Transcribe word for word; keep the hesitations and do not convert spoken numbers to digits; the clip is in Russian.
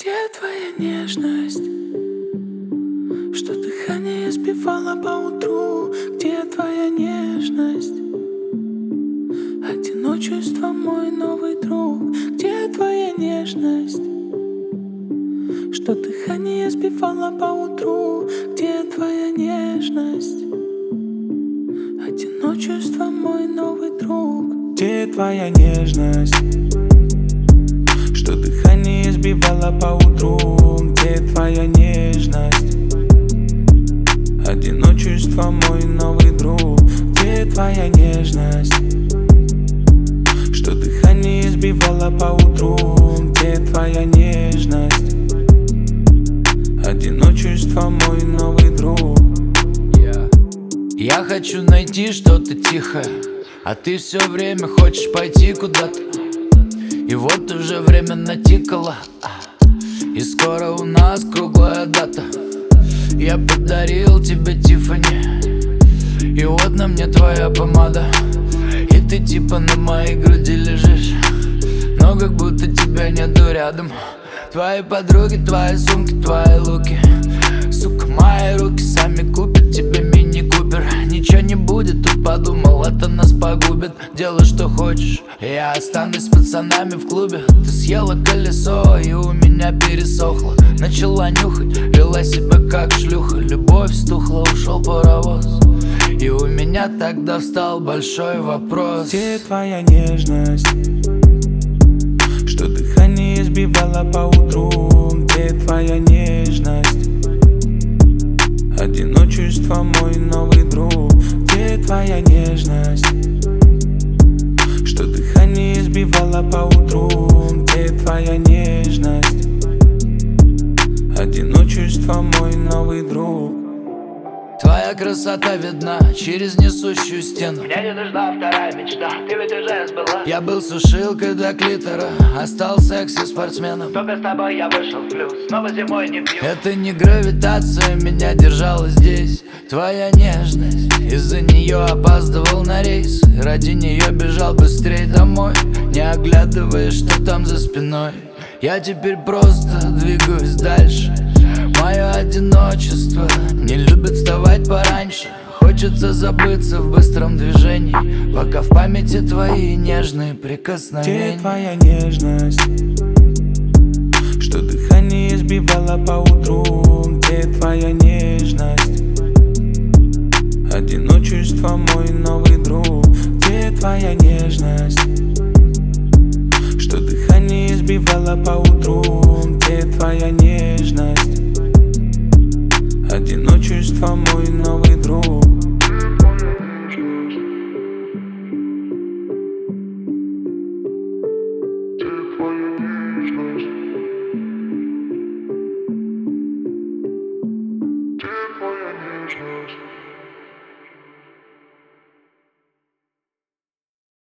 Где твоя нежность, что дыхание сбивало по утру? Где твоя нежность, одиночество мой новый друг? Где твоя нежность, что дыхание сбивало по утру? Где твоя нежность, одиночество мой новый друг? Где твоя нежность, что дыхание сбивало по утру? Где твоя нежность, одиночество мой новый друг? Где твоя нежность, что дыхание сбивало по утру? Где твоя нежность, одиночество мой новый друг? Yeah. Я хочу найти что-то тихое, а ты все время хочешь пойти куда-то. И вот уже время натикало, и скоро у нас круглая дата. Я подарил тебе Тиффани, и вот на мне твоя помада. И ты типа на моей груди лежишь, но как будто тебя нету рядом. Твои подруги, твои сумки, твои луки. Сука, мои руки сами купят тебе мини-купер. Ничего не будет, тут подумал, это нас погубит. Делай, что хочешь, я останусь с пацанами в клубе. Ты съела колесо, и у меня пересохло. Начала нюхать, вела себя как шлюха. Любовь стухла, ушел паровоз, и у меня тогда встал большой вопрос. Где твоя нежность, что дыхание сбивало по утру? Где твоя нежность, одиночество мой новый друг? Где твоя нежность, что дыхание сбивало по утру? Где твоя нежность, одиночество мой новый друг? Твоя красота видна через несущую стену. Меня не нужна вторая мечта, ты ведь уже сбыла. Я был сушилкой до клитора, а стал секси-спортсменом. Только с тобой я вышел в плюс, снова зимой не пью. Это не гравитация меня держала здесь, твоя нежность. Из-за нее опаздывал на рейс, ради нее бежал быстрее домой, не оглядываясь, что там за спиной. Я теперь просто двигаюсь дальше. Мое одиночество не любит вставать пораньше. Хочется забыться в быстром движении, пока в памяти твои нежные прикосновения. Где твоя нежность, что дыхание сбивало по утру? Где твоя нежность, одиночество мой новый друг? Где твоя нежность, что дыхание сбивало по утру? Где твоя нежность, одиночество мой новый друг? Где твоя нежность?